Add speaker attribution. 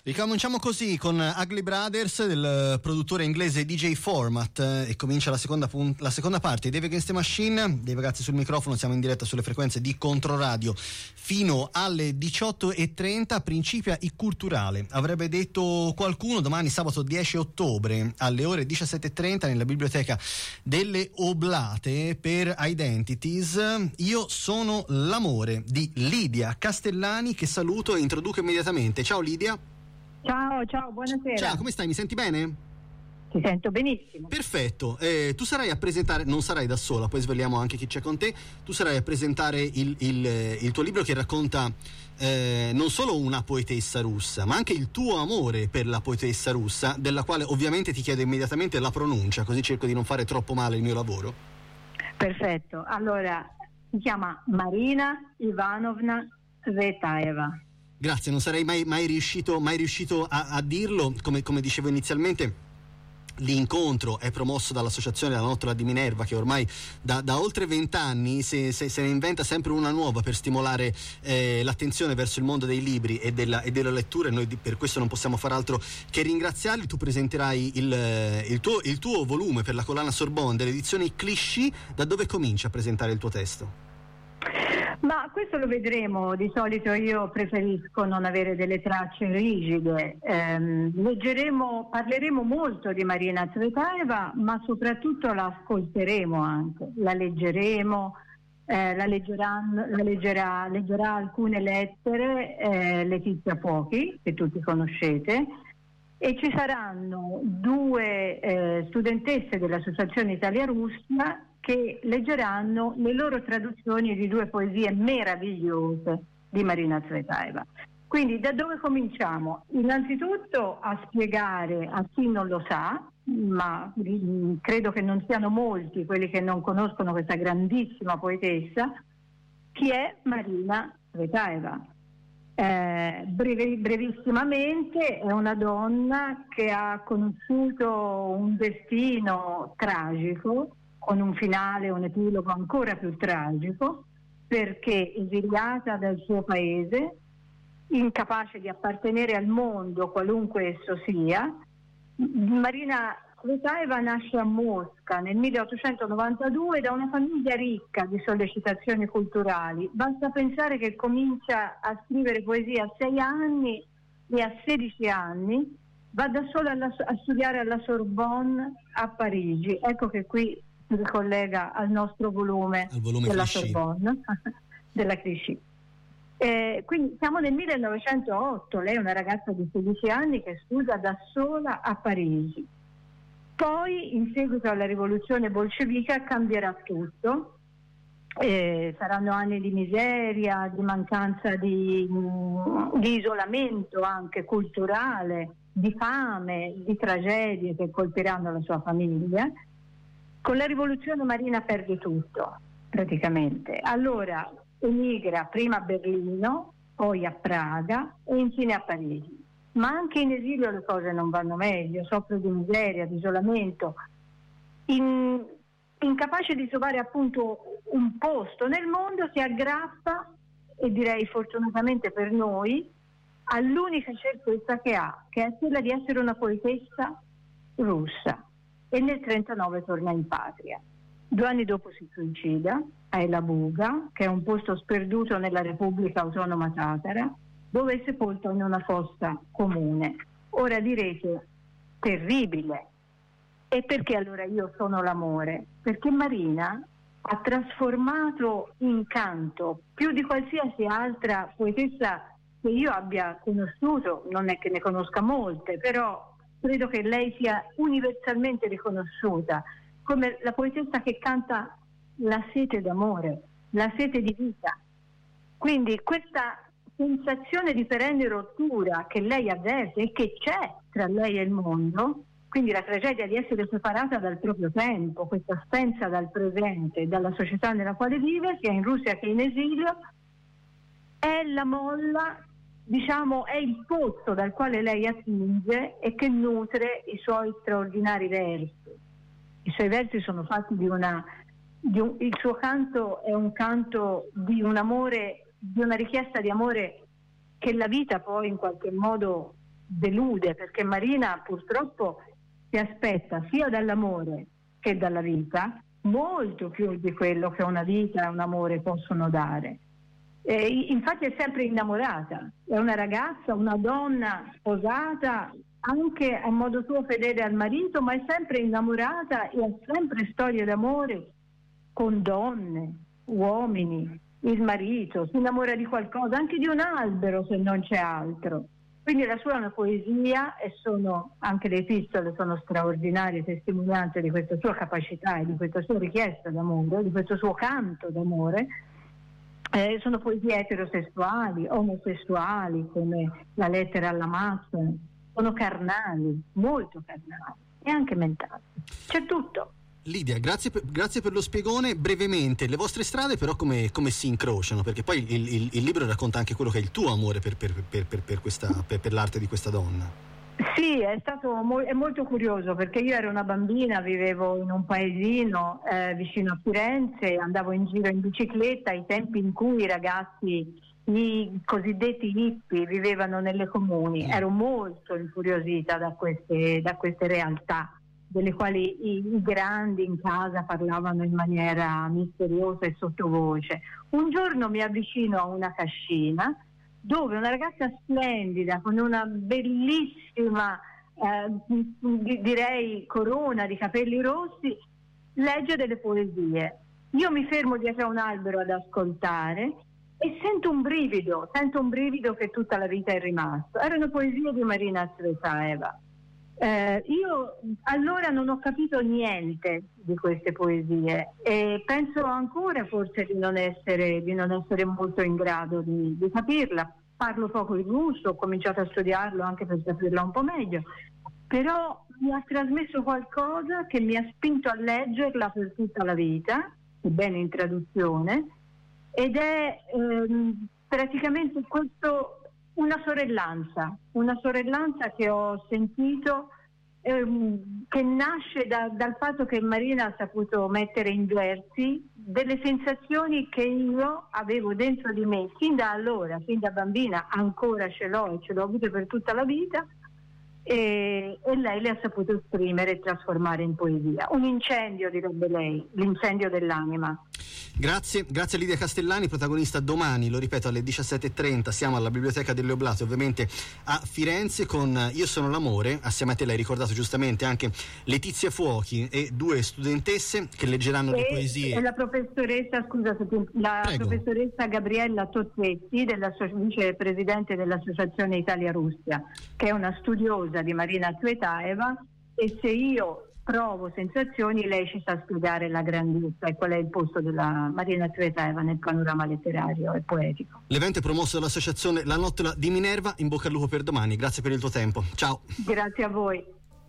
Speaker 1: Ricominciamo così con Ugly Brothers del produttore inglese DJ Format e comincia la seconda parte di Dave Against the Machine. Dei ragazzi sul microfono, siamo in diretta sulle frequenze di Controradio fino alle 18:30. Principia il culturale, avrebbe detto qualcuno. Domani sabato 10 ottobre alle ore 17:30 nella biblioteca delle Oblate per Identities. Io sono l'amore di Lidia Castellani, che saluto e introduco immediatamente. Ciao Lidia.
Speaker 2: Ciao, buonasera.
Speaker 1: Ciao, come stai? Mi senti bene?
Speaker 2: Ti sento benissimo.
Speaker 1: Perfetto, tu sarai a presentare, non sarai da sola, poi sveliamo anche chi c'è con te. Tu sarai a presentare il tuo libro che racconta non solo una poetessa russa, ma anche il tuo amore per la poetessa russa, della quale ovviamente ti chiedo immediatamente la pronuncia, così cerco di non fare troppo male il mio lavoro.
Speaker 2: Perfetto, allora si chiama Marina Ivanovna Tsvetaeva.
Speaker 1: Grazie, non sarei mai riuscito a dirlo. Come dicevo inizialmente, l'incontro è promosso dall'associazione La Nottola di Minerva, che ormai da oltre 20 anni se ne inventa sempre una nuova per stimolare l'attenzione verso il mondo dei libri e della lettura, e noi per questo non possiamo far altro che ringraziarli. Tu presenterai il tuo volume per la collana Sorbonne delle edizioni Clichy. Da dove cominci a presentare il tuo testo?
Speaker 2: Ma questo lo vedremo. Di solito io preferisco non avere delle tracce rigide. Parleremo molto di Marina Tsvetaeva, ma soprattutto la ascolteremo anche, la leggeremo, leggerà alcune lettere Letizia Fuochi, che tutti conoscete, e ci saranno due studentesse dell'Associazione Italia Russa che leggeranno le loro traduzioni di due poesie meravigliose di Marina Tsvetaeva. Quindi da dove cominciamo? Innanzitutto a spiegare a chi non lo sa, ma credo che non siano molti quelli che non conoscono questa grandissima poetessa, chi è Marina Tsvetaeva. Brevissimamente, è una donna che ha conosciuto un destino tragico, con un finale, un epilogo ancora più tragico, perché esiliata dal suo paese, incapace di appartenere al mondo qualunque esso sia, Marina Tsvetaeva nasce a Mosca nel 1892 da una famiglia ricca di sollecitazioni culturali. Basta pensare che comincia a scrivere poesia a 6 anni e a 16 anni va da sola a studiare alla Sorbonne a Parigi. Ecco che qui si ricollega al nostro volume della
Speaker 1: Clichy.
Speaker 2: Sorbonne, della Clichy. Quindi siamo nel 1908, lei è una ragazza di 16 anni che studia da sola a Parigi. Poi, in seguito alla rivoluzione bolscevica, cambierà tutto. Saranno anni di miseria, di mancanza di isolamento anche culturale, di fame, di tragedie che colpiranno la sua famiglia. Con la rivoluzione Marina perde tutto, praticamente. Allora emigra prima a Berlino, poi a Praga e infine a Parigi. Ma anche in esilio le cose non vanno meglio, soffre di miseria, di isolamento, incapace di trovare appunto un posto nel mondo, si aggrappa, e direi fortunatamente per noi, all'unica certezza che ha, che è quella di essere una poetessa russa, e nel 1939 torna in patria. 2 anni dopo si suicida a Elabuga, che è un posto sperduto nella Repubblica Autonoma Tatara, dove è sepolta in una fossa comune. Ora direte, terribile. E perché allora io sono l'amore? Perché Marina ha trasformato in canto, più di qualsiasi altra poetessa che io abbia conosciuto, non è che ne conosca molte, però credo che lei sia universalmente riconosciuta come la poetessa che canta la sete d'amore, la sete di vita. Quindi questa sensazione di perenne rottura che lei avverte e che c'è tra lei e il mondo, quindi la tragedia di essere separata dal proprio tempo, questa assenza dal presente, dalla società nella quale vive, sia in Russia che in esilio, è la molla, diciamo, è il pozzo dal quale lei attinge e che nutre i suoi straordinari versi. I suoi versi sono fatti il suo canto è un canto di un amore, di una richiesta di amore che la vita poi in qualche modo delude, perché Marina purtroppo si aspetta sia dall'amore che dalla vita molto più di quello che una vita e un amore possono dare. Infatti è sempre innamorata, è una ragazza, una donna sposata, anche a modo suo fedele al marito, ma è sempre innamorata e ha sempre storie d'amore con donne, uomini, il marito, si innamora di qualcosa, anche di un albero se non c'è altro. Quindi la sua è una poesia e anche le epistole sono straordinarie testimonianze di questa sua capacità e di questa sua richiesta d'amore, di questo suo canto d'amore. Sono poesie eterosessuali, omosessuali, come la lettera all'Amazzone, sono carnali, molto carnali e anche mentali. C'è tutto.
Speaker 1: Lidia, grazie per lo spiegone. Brevemente, le vostre strade però come si incrociano? Perché poi il libro racconta anche quello che è il tuo amore per l'arte di questa donna.
Speaker 2: Sì, è molto curioso, perché io ero una bambina, vivevo in un paesino vicino a Firenze, andavo in giro in bicicletta ai tempi in cui i ragazzi, i cosiddetti hippie, vivevano nelle comuni. Ero molto incuriosita da queste realtà, delle quali i grandi in casa parlavano in maniera misteriosa e sottovoce. Un giorno mi avvicino a una cascina dove una ragazza splendida, con una bellissima, direi corona di capelli rossi, legge delle poesie. Io mi fermo dietro a un albero ad ascoltare e sento un brivido che tutta la vita è rimasto. Erano poesie di Marina Tsvetaeva. Io allora non ho capito niente di queste poesie e penso ancora forse di non essere molto in grado di capirla. Parlo poco il russo, ho cominciato a studiarlo anche per capirla un po' meglio, però mi ha trasmesso qualcosa che mi ha spinto a leggerla per tutta la vita, sebbene in traduzione, ed è praticamente questo. Una sorellanza che ho sentito, che nasce dal fatto che Marina ha saputo mettere in versi delle sensazioni che io avevo dentro di me fin da allora, fin da bambina, ancora ce l'ho avute per tutta la vita, e lei le ha saputo esprimere e trasformare in poesia. Un incendio, direbbe lei, l'incendio dell'anima.
Speaker 1: Grazie Lidia Castellani, protagonista domani, lo ripeto, alle 17:30, siamo alla Biblioteca delle Oblate, ovviamente a Firenze, con Io sono l'amore. Assieme a te l'hai ricordato giustamente anche Letizia Fuochi e 2 studentesse che leggeranno le poesie.
Speaker 2: E la professoressa, professoressa Gabriella Tozzetti, vicepresidente dell'Associazione Italia-Russia, che è una studiosa di Marina Tsvetaeva, e se io provo sensazioni, lei ci sa spiegare la grandezza e qual è il posto della Marina Tsvetaeva nel panorama letterario e poetico.
Speaker 1: L'evento è promosso dall'associazione La Nottola di Minerva. In bocca al lupo per domani, grazie per il tuo tempo, ciao.
Speaker 2: Grazie a voi.